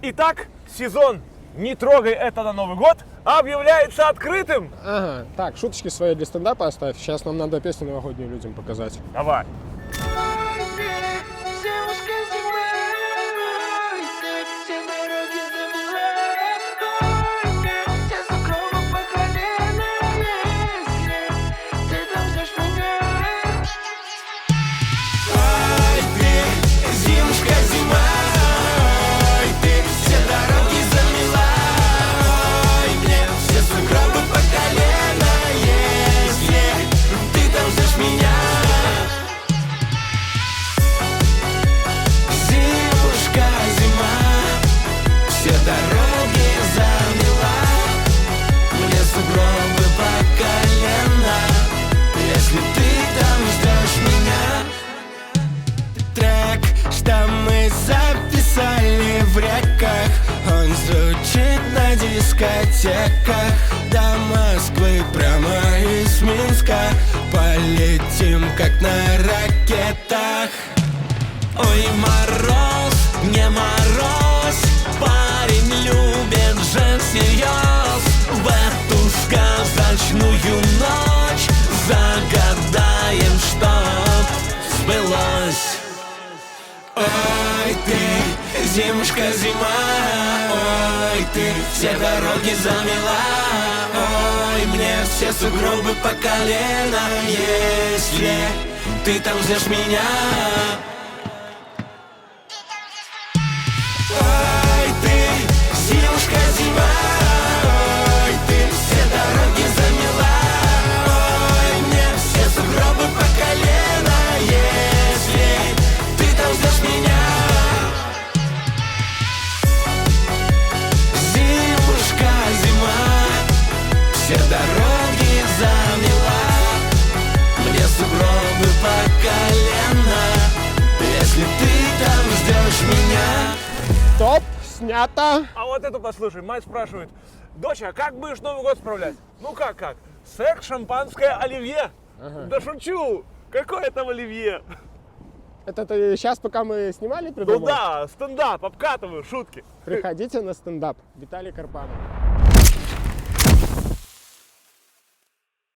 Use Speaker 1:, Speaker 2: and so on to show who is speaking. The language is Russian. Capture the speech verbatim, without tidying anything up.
Speaker 1: Итак, сезон «Не трогай это на Новый год» объявляется открытым.
Speaker 2: Ага, так, шуточки свои для стендапа оставь. Сейчас нам надо песню новогоднюю людям показать.
Speaker 1: Давай.
Speaker 3: На дискотеках до Москвы прямо из Минска полетим, как на ракетах. Ой, мороз, не мороз, парень любит же всерьез. В эту сказочную ночь загадаем, чтоб сбылось. Ой, ты, зимушка, зима, ой, ты все дороги замела. Ой, мне все сугробы по колено, если ты там ждешь меня. Ой, ты, зимушка, зима, ой, ты все дороги замела. Ой, мне все сугробы по колено, если ты там ждешь меня. Зимушка, зима, все дороги замела. Мне сугробы по колено, если ты там ждешь меня.
Speaker 2: Стоп, снято.
Speaker 1: А вот это послушай, мать спрашивает: доча, как будешь Новый год справлять? Ну как, как? Секс, шампанское, оливье.
Speaker 2: Ага.
Speaker 1: Да шучу, какое там оливье?
Speaker 2: Это ты сейчас, пока мы снимали, придумал?
Speaker 1: Ну да, стендап, обкатываю, шутки.
Speaker 2: Приходите на стендап. Виталий Карпанов.